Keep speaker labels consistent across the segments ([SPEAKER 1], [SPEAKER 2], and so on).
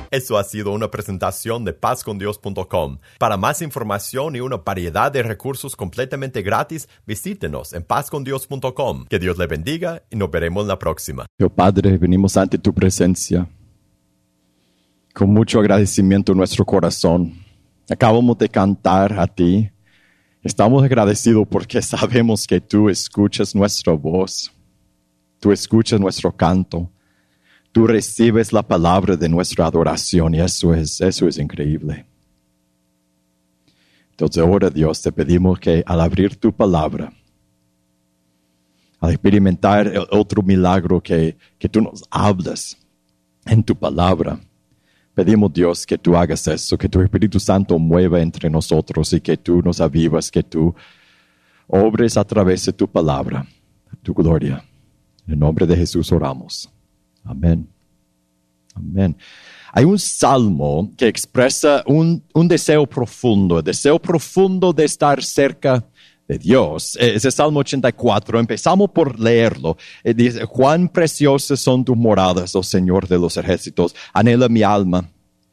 [SPEAKER 1] Eso ha sido una presentación de pazcondios.com. Para más información y una variedad de recursos completamente gratis, visítenos en pazcondios.com. Que Dios le bendiga y nos veremos la próxima.
[SPEAKER 2] Dios Padre, venimos ante tu presencia con mucho agradecimiento en nuestro corazón. Acabamos de cantar a ti. Estamos agradecidos porque sabemos que tú escuchas nuestra voz. Tú escuchas nuestro canto. Tú recibes la palabra de nuestra adoración y eso es increíble. Entonces ahora, Dios, te pedimos que al abrir tu palabra, al experimentar el otro milagro que tú nos hablas en tu palabra, pedimos, Dios, que tú hagas eso, que tu Espíritu Santo mueva entre nosotros y que tú nos avivas, que tú obres a través de tu palabra, tu gloria. En el nombre de Jesús oramos. Amén. Amén. Hay un salmo que expresa un deseo profundo de estar cerca de Dios. Es el Salmo 84. Empezamos por leerlo. Dice, cuán preciosas son tus moradas, oh Señor de los ejércitos. Anhela mi alma,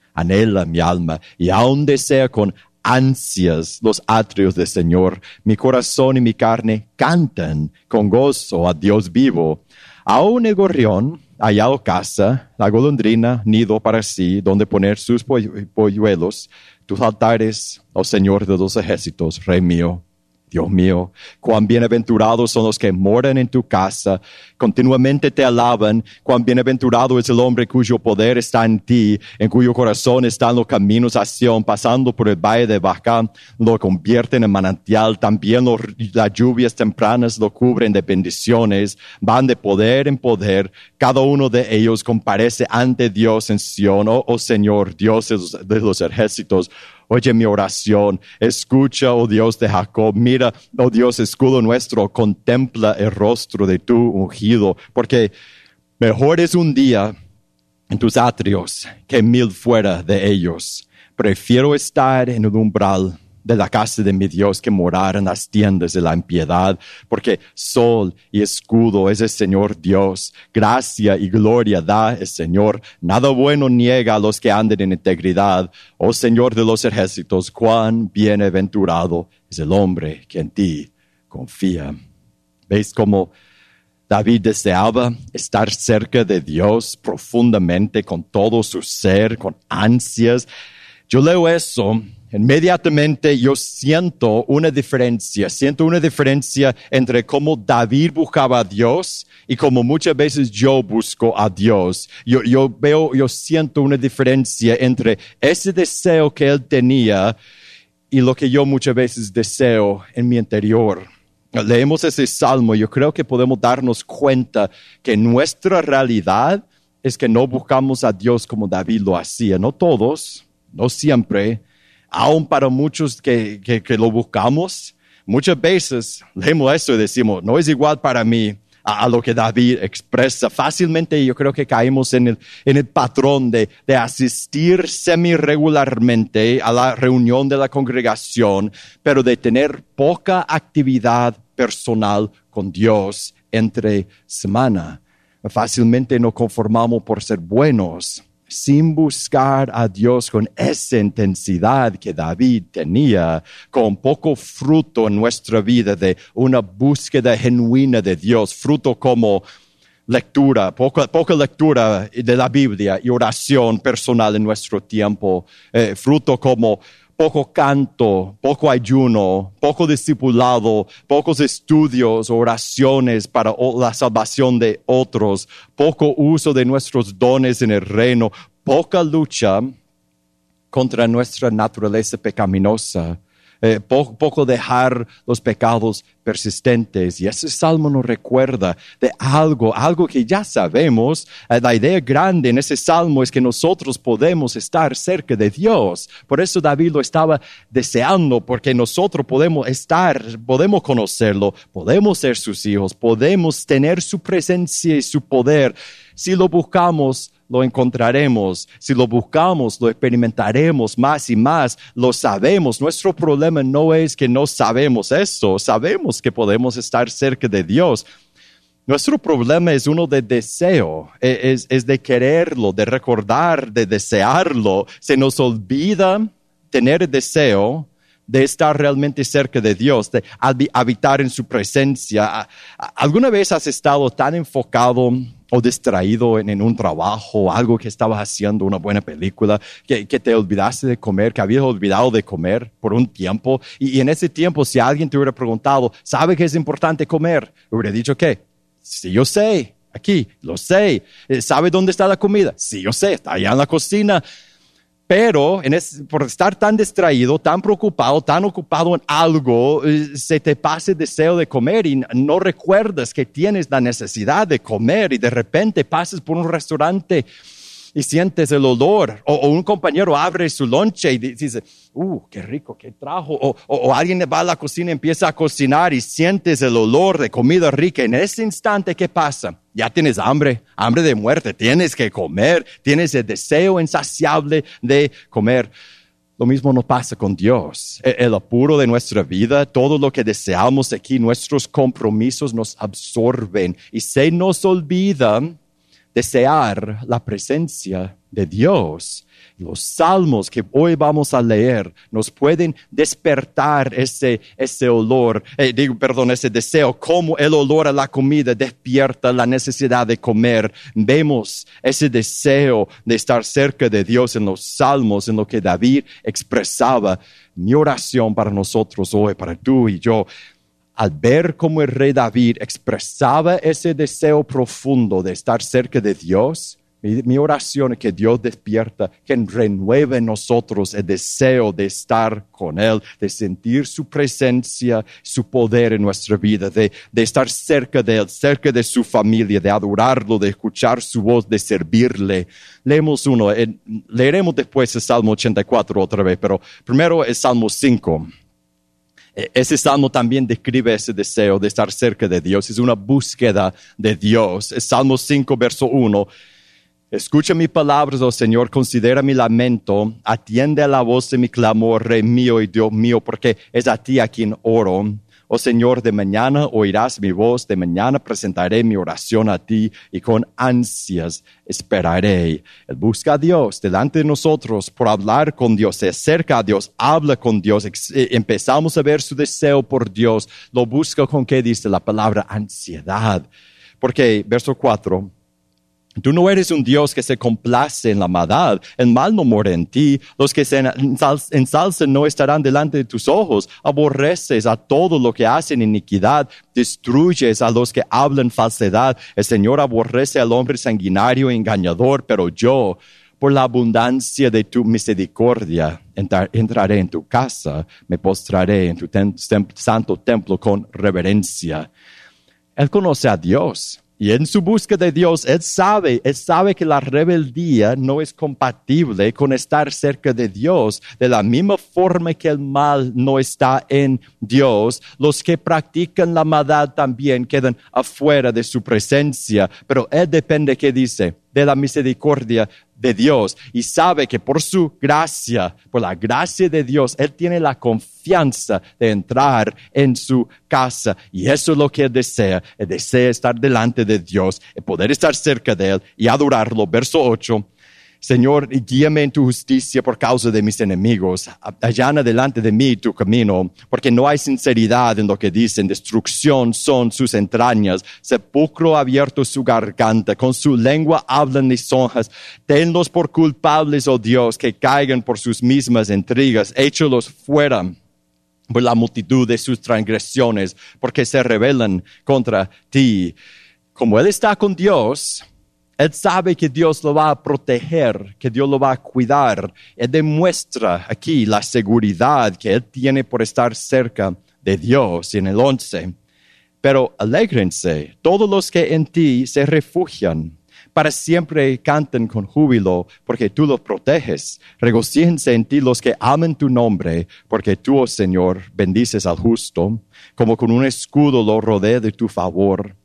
[SPEAKER 2] y aún desea con ansias los atrios del Señor. Mi corazón y mi carne cantan con gozo a Dios vivo. Aún el gorrión hallado casa, la golondrina nido para sí, donde poner sus polluelos, tus altares, oh Señor de los ejércitos, Rey mío. Dios mío, cuán bienaventurados son los que moran en tu casa, continuamente te alaban, cuán bienaventurado es el hombre cuyo poder está en ti, en cuyo corazón están los caminos a Sión, pasando por el valle de Baca, lo convierten en manantial, también las lluvias tempranas lo cubren de bendiciones, van de poder en poder, cada uno de ellos comparece ante Dios en Sión, oh Señor, Dios de los ejércitos. Oye mi oración, escucha, oh Dios de Jacob, mira, oh Dios, escudo nuestro, contempla el rostro de tu ungido, porque mejor es un día en tus atrios que 1000 fuera de ellos. Prefiero estar en el umbral de la casa de mi Dios que morar en las tiendas de la impiedad, porque sol y escudo es el Señor Dios, gracia y gloria da el Señor, nada bueno niega a los que anden en integridad. Oh Señor de los ejércitos, cuán bienaventurado es el hombre que en ti confía. ¿Veis cómo David deseaba estar cerca de Dios profundamente, con todo su ser, con ansias? Yo leo eso. Inmediatamente yo siento una diferencia entre cómo David buscaba a Dios y cómo muchas veces yo busco a Dios. Yo siento una diferencia entre ese deseo que él tenía y lo que yo muchas veces deseo en mi interior. Leemos ese salmo, yo creo que podemos darnos cuenta que nuestra realidad es que no buscamos a Dios como David lo hacía. No todos, no siempre. Aún para muchos que lo buscamos, muchas veces leemos eso y decimos, no es igual para mí a lo que David expresa. Fácilmente yo creo que caemos en el patrón de asistir semi-regularmente a la reunión de la congregación, pero de tener poca actividad personal con Dios entre semana. Fácilmente nos conformamos por ser buenos, sin buscar a Dios con esa intensidad que David tenía, con poco fruto en nuestra vida de una búsqueda genuina de Dios, fruto como lectura, poca lectura de la Biblia y oración personal en nuestro tiempo, fruto como poco canto, poco ayuno, poco discipulado, pocos estudios, oraciones para la salvación de otros, poco uso de nuestros dones en el reino, poca lucha contra nuestra naturaleza pecaminosa, poco dejar los pecados persistentes. Y ese salmo nos recuerda de algo que ya sabemos. La idea grande en ese salmo es que nosotros podemos estar cerca de Dios. Por eso David lo estaba deseando, porque nosotros podemos conocerlo, podemos ser sus hijos, podemos tener su presencia y su poder. Si lo buscamos, lo encontraremos. Si lo buscamos, lo experimentaremos más y más. Lo sabemos. Nuestro problema no es que no sabemos eso. Sabemos que podemos estar cerca de Dios. Nuestro problema es uno de deseo, es de quererlo, de recordar, de desearlo. Se nos olvida tener el deseo de estar realmente cerca de Dios, de habitar en su presencia. ¿Alguna vez has estado tan enfocado o distraído en un trabajo, algo que estabas haciendo, una buena película, que te olvidaste de comer, que habías olvidado de comer por un tiempo? Y en ese tiempo, si alguien te hubiera preguntado, ¿sabe que es importante comer? Hubiera dicho, ¿qué? Sí, yo sé, aquí, lo sé. ¿Sabe dónde está la comida? Sí, yo sé, está allá en la cocina. Pero por estar tan distraído, tan preocupado, tan ocupado en algo, se te pasa el deseo de comer y no recuerdas que tienes la necesidad de comer y de repente pasas por un restaurante y sientes el olor, o un compañero abre su lonche y dice, qué rico, qué trajo, o alguien va a la cocina y empieza a cocinar y sientes el olor de comida rica. En ese instante, ¿qué pasa? Ya tienes hambre de muerte, tienes que comer, tienes el deseo insaciable de comer. Lo mismo nos pasa con Dios. El apuro de nuestra vida, todo lo que deseamos aquí, nuestros compromisos nos absorben y se nos olvida desear la presencia de Dios. Los salmos que hoy vamos a leer nos pueden despertar ese olor, ese deseo, como el olor a la comida despierta la necesidad de comer. Vemos ese deseo de estar cerca de Dios en los salmos, en lo que David expresaba. Mi oración para nosotros hoy, para tú y yo, al ver cómo el rey David expresaba ese deseo profundo de estar cerca de Dios, mi oración es que Dios despierta, que renueve en nosotros el deseo de estar con Él, de sentir su presencia, su poder en nuestra vida, de estar cerca de Él, cerca de su familia, de adorarlo, de escuchar su voz, de servirle. Leeremos después el Salmo 84 otra vez, pero primero el Salmo 5. Ese salmo también describe ese deseo de estar cerca de Dios. Es una búsqueda de Dios. El Salmo 5, verso 1. Escucha mis palabras, oh Señor, considera mi lamento, atiende a la voz de mi clamor, Rey mío y Dios mío, porque es a ti a quien oro. Oh Señor, de mañana oirás mi voz, de mañana presentaré mi oración a ti y con ansias esperaré. Él busca a Dios delante de nosotros por hablar con Dios, se acerca a Dios, habla con Dios, empezamos a ver su deseo por Dios, lo busca con qué dice la palabra ansiedad. Porque, verso 4, tú no eres un Dios que se complace en la maldad. El mal no mora en ti. Los que se ensalzan no estarán delante de tus ojos. Aborreces a todo lo que hacen iniquidad. Destruyes a los que hablan falsedad. El Señor aborrece al hombre sanguinario e engañador, pero yo, por la abundancia de tu misericordia, entraré en tu casa, me postraré en tu santo templo con reverencia. Él conoce a Dios. Y en su búsqueda de Dios, Él sabe que la rebeldía no es compatible con estar cerca de Dios. De la misma forma que el mal no está en Dios, los que practican la maldad también quedan afuera de su presencia. Pero Él depende, ¿qué dice? De la misericordia de Dios y sabe que por su gracia, por la gracia de Dios, Él tiene la confianza de entrar en su casa y eso es lo que Él desea estar delante de Dios, poder estar cerca de Él y adorarlo. Verso 8. Señor, guíame en tu justicia por causa de mis enemigos. Allana delante de mí tu camino, porque no hay sinceridad en lo que dicen. Destrucción son sus entrañas, sepulcro abierto su garganta. Con su lengua hablan lisonjas. Tenlos por culpables, oh Dios, que caigan por sus mismas intrigas. Échalos fuera por la multitud de sus transgresiones, porque se rebelan contra ti. Como Él está con Dios, Él sabe que Dios lo va a proteger, que Dios lo va a cuidar. Él demuestra aquí la seguridad que Él tiene por estar cerca de Dios. En el 11, pero alégrense todos los que en ti se refugian. Para siempre canten con júbilo, porque tú los proteges. Regocíjense en ti los que aman tu nombre, porque tú, oh Señor, bendices al justo, como con un escudo lo rodea de tu favor.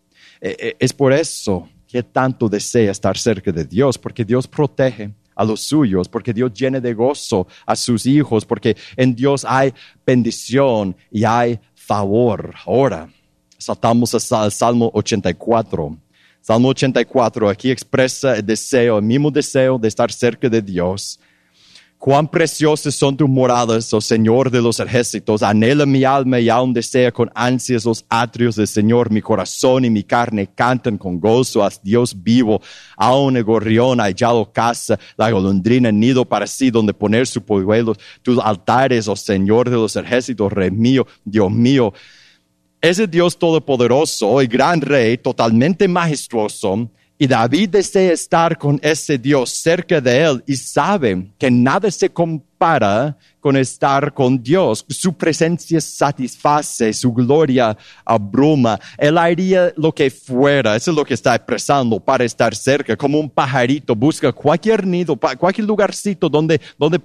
[SPEAKER 2] Es por eso que tanto desea estar cerca de Dios, porque Dios protege a los suyos, porque Dios llena de gozo a sus hijos, porque en Dios hay bendición y hay favor. Ahora, Saltamos al Salmo 84. Salmo 84 aquí expresa el mismo deseo de estar cerca de Dios. Cuán preciosas son tus moradas, oh Señor de los ejércitos. Anhela mi alma y aún desea con ansias los atrios del Señor. Mi corazón y mi carne cantan con gozo a Dios vivo. Aún el gorrión ha hallado casa, la golondrina nido para sí, donde poner su polluelo. Tus altares, oh Señor de los ejércitos, Rey mío, Dios mío. Ese Dios todopoderoso y gran Rey, totalmente majestuoso, y David desea estar con ese Dios cerca de él y sabe que nada se compara con estar con Dios. Su presencia satisface, su gloria abruma. Él haría lo que fuera, eso es lo que está expresando, para estar cerca. Como un pajarito busca cualquier nido, cualquier lugarcito donde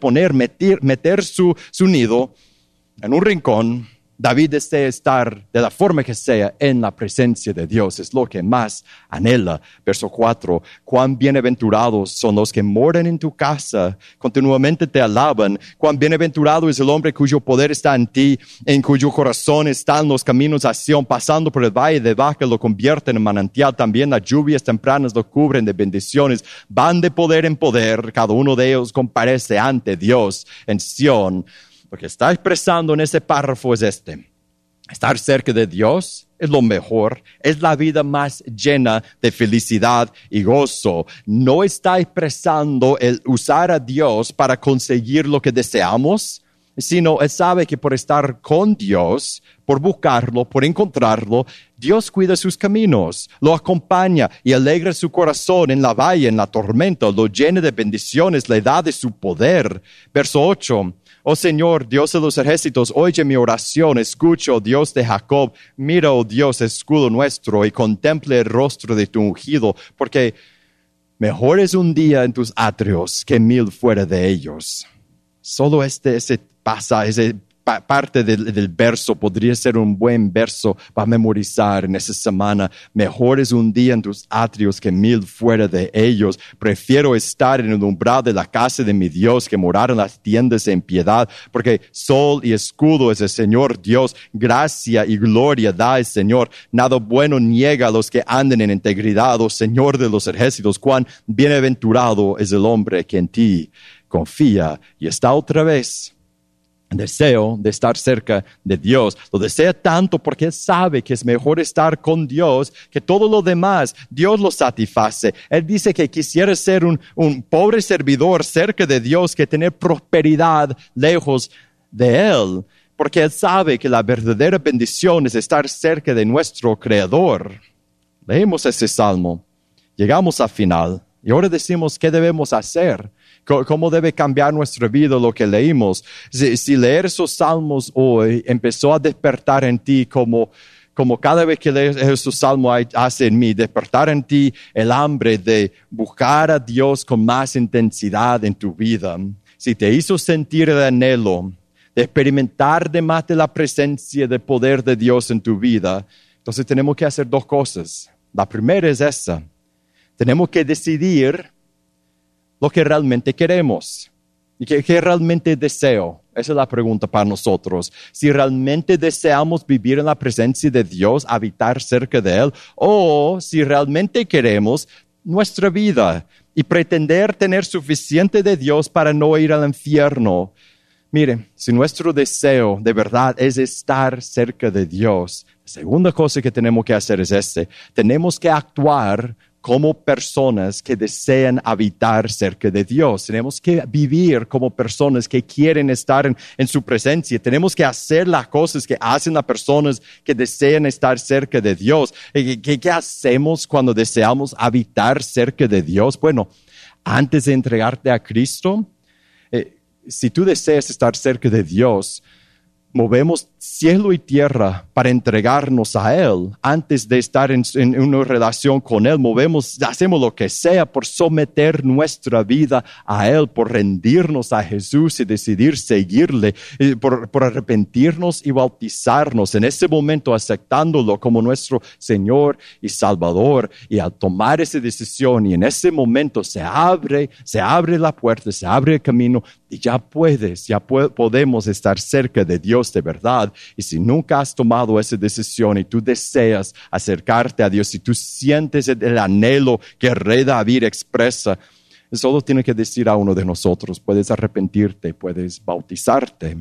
[SPEAKER 2] meter su nido en un rincón. David desea estar de la forma que sea en la presencia de Dios. Es lo que más anhela. Verso 4. Cuán bienaventurados son los que moran en tu casa, continuamente te alaban. Cuán bienaventurado es el hombre cuyo poder está en ti, en cuyo corazón están los caminos a Sión. Pasando por el valle de Baca lo convierten en manantial. También las lluvias tempranas lo cubren de bendiciones. Van de poder en poder. Cada uno de ellos comparece ante Dios en Sión. Lo que está expresando en ese párrafo es estar cerca de Dios es lo mejor, es la vida más llena de felicidad y gozo. No está expresando el usar a Dios para conseguir lo que deseamos, sino él sabe que por estar con Dios, por buscarlo, por encontrarlo, Dios cuida sus caminos, lo acompaña y alegra su corazón en la valle, en la tormenta, lo llena de bendiciones, le da de su poder. Verso 8. Oh Señor, Dios de los ejércitos, oye mi oración, escucha, oh Dios de Jacob, mira, oh Dios, escudo nuestro, y contemple el rostro de tu ungido, porque mejor es un día en tus atrios que 1000 fuera de ellos. Solo ese parte del verso podría ser un buen verso para memorizar en esa semana. Mejor es un día en tus atrios que 1000 fuera de ellos. Prefiero estar en el umbral de la casa de mi Dios que morar en las tiendas en piedad, porque sol y escudo es el Señor Dios. Gracia y gloria da el Señor. Nada bueno niega a los que andan en integridad. Oh Señor de los ejércitos, cuán bienaventurado es el hombre que en ti confía. Y está otra vez deseo de estar cerca de Dios. Lo desea tanto porque él sabe que es mejor estar con Dios que todo lo demás. Dios lo satisface. Él dice que quisiera ser un pobre servidor cerca de Dios que tener prosperidad lejos de él, porque él sabe que la verdadera bendición es estar cerca de nuestro Creador. Leemos ese salmo, llegamos al final y ahora decimos qué debemos hacer. ¿Cómo debe cambiar nuestra vida lo que leímos? Si leer esos salmos hoy empezó a despertar en ti como cada vez que lees esos salmos hace en mí, despertar en ti el hambre de buscar a Dios con más intensidad en tu vida. Si te hizo sentir el anhelo de experimentar de más de la presencia del poder de Dios en tu vida, entonces tenemos que hacer 2 cosas. La primera es esa. Tenemos que decidir lo que realmente queremos y que realmente deseo. Esa es la pregunta para nosotros. Si realmente deseamos vivir en la presencia de Dios, habitar cerca de Él, o si realmente queremos nuestra vida y pretender tener suficiente de Dios para no ir al infierno. Mire, si nuestro deseo de verdad es estar cerca de Dios, la segunda cosa que tenemos que hacer es tenemos que actuar como personas que desean habitar cerca de Dios. Tenemos que vivir como personas que quieren estar en su presencia. Tenemos que hacer las cosas que hacen las personas que desean estar cerca de Dios. ¿Qué hacemos cuando deseamos habitar cerca de Dios? Bueno, antes de entregarte a Cristo, si tú deseas estar cerca de Dios, movemos cielo y tierra para entregarnos a Él. Antes de estar en una relación con Él, hacemos lo que sea por someter nuestra vida a Él, por rendirnos a Jesús y decidir seguirle, por arrepentirnos y bautizarnos. En ese momento aceptándolo como nuestro Señor y Salvador. Y al tomar esa decisión y en ese momento se abre la puerta, se abre el camino Y ya podemos estar cerca de Dios de verdad. Y si nunca has tomado esa decisión y tú deseas acercarte a Dios, si tú sientes el anhelo que el rey David expresa, solo tiene que decir a uno de nosotros, puedes arrepentirte, puedes bautizarte.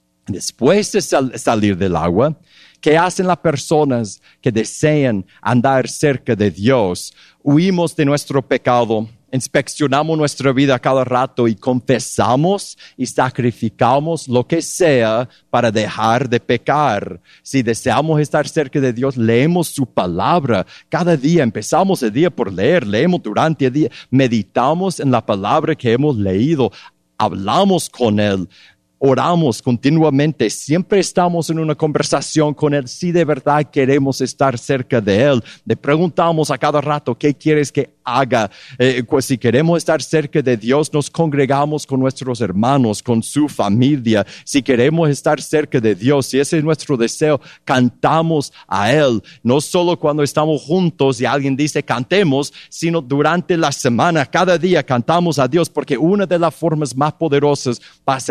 [SPEAKER 2] Después de salir del agua, ¿qué hacen las personas que desean andar cerca de Dios? Huimos de nuestro pecado, inspeccionamos nuestra vida cada rato y confesamos y sacrificamos lo que sea para dejar de pecar. Si deseamos estar cerca de Dios, leemos su palabra. Cada día empezamos el día por leer, leemos durante el día, meditamos en la palabra que hemos leído, hablamos con Él. Oramos continuamente, siempre estamos en una conversación con Él. Si de verdad queremos estar cerca de Él, le preguntamos a cada rato, ¿qué quieres que haga? Pues si queremos estar cerca de Dios, nos congregamos con nuestros hermanos, con su familia. Si queremos estar cerca de Dios, si ese es nuestro deseo, cantamos a Él. No solo cuando estamos juntos y alguien dice cantemos, sino durante la semana, cada día cantamos a Dios, porque una de las formas más poderosas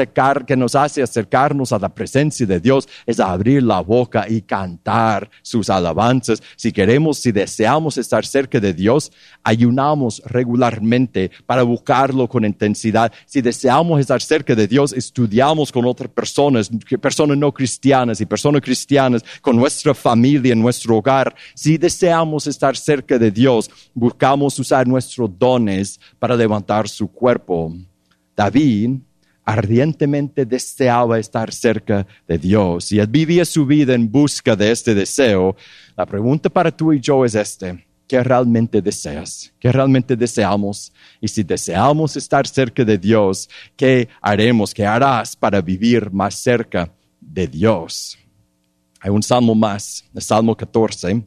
[SPEAKER 2] que nos hace acercarnos a la presencia de Dios es abrir la boca y cantar sus alabanzas. Si deseamos estar cerca de Dios, ayunamos regularmente para buscarlo con intensidad. Si deseamos estar cerca de Dios, estudiamos con otras personas no cristianas y personas cristianas, con nuestra familia, en nuestro hogar. Si deseamos estar cerca de Dios, buscamos usar nuestros dones para levantar su cuerpo. David ardientemente deseaba estar cerca de Dios y él vivía su vida en busca de este deseo. La pregunta para tú y yo es ¿qué realmente deseas? ¿Qué realmente deseamos? Y si deseamos estar cerca de Dios, ¿qué haremos? ¿Qué harás para vivir más cerca de Dios? Hay un salmo más, el Salmo 14.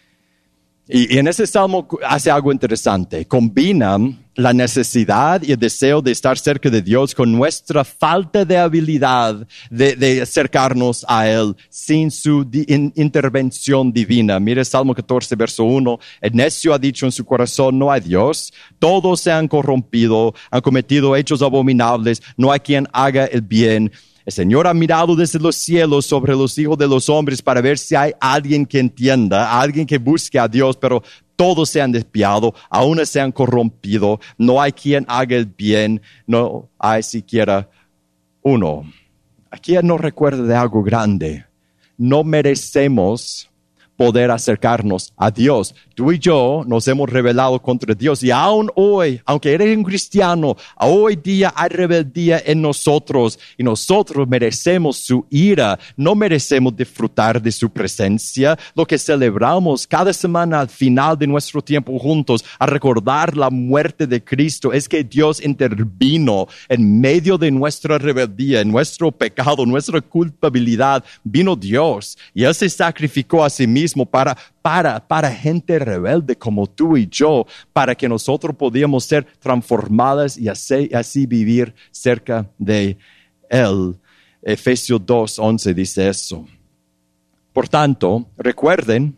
[SPEAKER 2] Y en ese salmo hace algo interesante. Combina la necesidad y el deseo de estar cerca de Dios con nuestra falta de habilidad de acercarnos a Él sin su intervención divina. Mire Salmo 14, verso 1. El necio ha dicho en su corazón, no hay Dios. Todos se han corrompido, han cometido hechos abominables. No hay quien haga el bien. El Señor ha mirado desde los cielos sobre los hijos de los hombres para ver si hay alguien que entienda, alguien que busque a Dios, pero todos se han desviado, aún se han corrompido, no hay quien haga el bien, no hay siquiera uno. Aquí Él nos recuerda de algo grande. No merecemos poder acercarnos a Dios. Tú y yo nos hemos rebelado contra Dios y aún hoy, aunque eres un cristiano, hoy día hay rebeldía en nosotros y nosotros merecemos su ira. No merecemos disfrutar de su presencia. Lo que celebramos cada semana al final de nuestro tiempo juntos a recordar la muerte de Cristo es que Dios intervino en medio de nuestra rebeldía, en nuestro pecado, nuestra culpabilidad. Vino Dios y Él se sacrificó a sí mismo para gente rebelde como tú y yo, para que nosotros podamos ser transformadas y así vivir cerca de Él. Efesios 2:11 dice eso. Por tanto, recuerden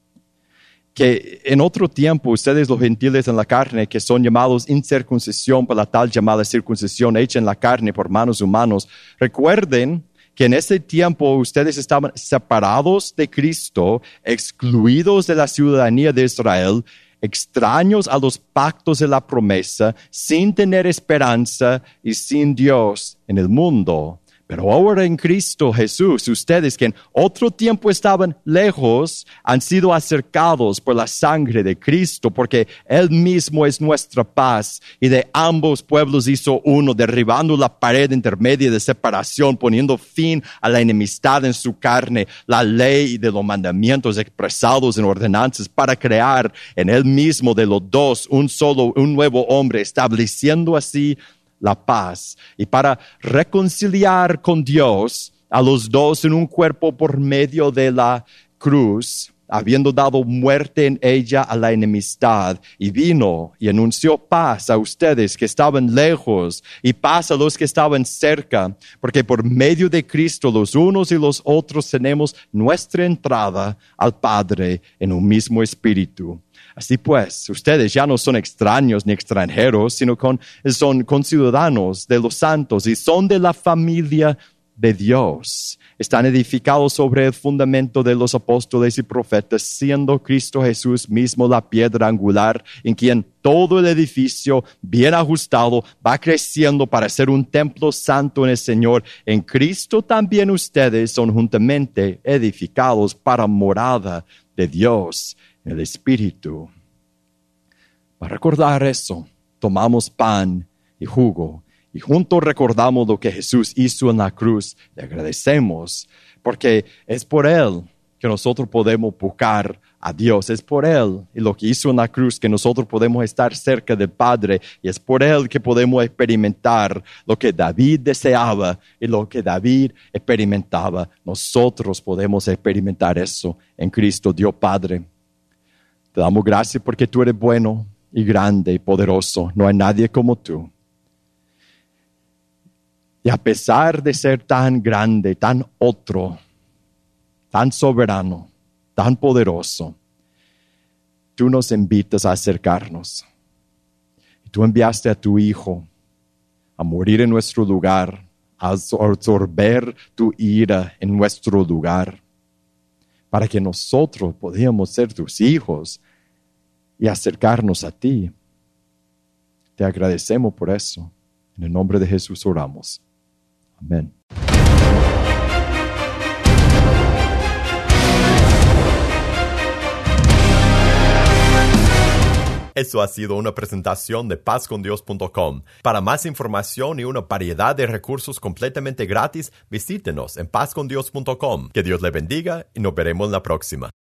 [SPEAKER 2] que en otro tiempo ustedes los gentiles en la carne, que son llamados incircuncisión por la tal llamada circuncisión hecha en la carne por manos humanos, recuerden que en ese tiempo ustedes estaban separados de Cristo, excluidos de la ciudadanía de Israel, extraños a los pactos de la promesa, sin tener esperanza y sin Dios en el mundo. Pero ahora en Cristo Jesús, ustedes que en otro tiempo estaban lejos, han sido acercados por la sangre de Cristo, porque Él mismo es nuestra paz, y de ambos pueblos hizo uno, derribando la pared intermedia de separación, poniendo fin a la enemistad en su carne, la ley de los mandamientos expresados en ordenanzas, para crear en Él mismo de los dos un nuevo hombre, estableciendo así la paz, y para reconciliar con Dios a los dos en un cuerpo por medio de la cruz, habiendo dado muerte en ella a la enemistad, y vino y anunció paz a ustedes que estaban lejos y paz a los que estaban cerca, porque por medio de Cristo los unos y los otros tenemos nuestra entrada al Padre en un mismo espíritu. Así pues, ustedes ya no son extraños ni extranjeros, sino son conciudadanos de los santos y son de la familia de Dios. Están edificados sobre el fundamento de los apóstoles y profetas, siendo Cristo Jesús mismo la piedra angular, en quien todo el edificio, bien ajustado, va creciendo para ser un templo santo en el Señor. En Cristo también ustedes son juntamente edificados para morada de Dios en el Espíritu. Para recordar eso, tomamos pan y jugo, y juntos recordamos lo que Jesús hizo en la cruz. Le agradecemos porque es por Él que nosotros podemos buscar a Dios. Es por Él y lo que hizo en la cruz que nosotros podemos estar cerca del Padre. Y es por Él que podemos experimentar lo que David deseaba y lo que David experimentaba. Nosotros podemos experimentar eso en Cristo, Dios Padre. Te damos gracias porque tú eres bueno y grande y poderoso. No hay nadie como tú. Y a pesar de ser tan grande, tan otro, tan soberano, tan poderoso, tú nos invitas a acercarnos. Y tú enviaste a tu Hijo a morir en nuestro lugar, a absorber tu ira en nuestro lugar, para que nosotros podamos ser tus hijos y acercarnos a ti. Te agradecemos por eso. En el nombre de Jesús oramos. Amén.
[SPEAKER 1] Eso ha sido una presentación de pazcondios.com. Para más información y una variedad de recursos completamente gratis, visítenos en pazcondios.com. Que Dios le bendiga y nos veremos la próxima.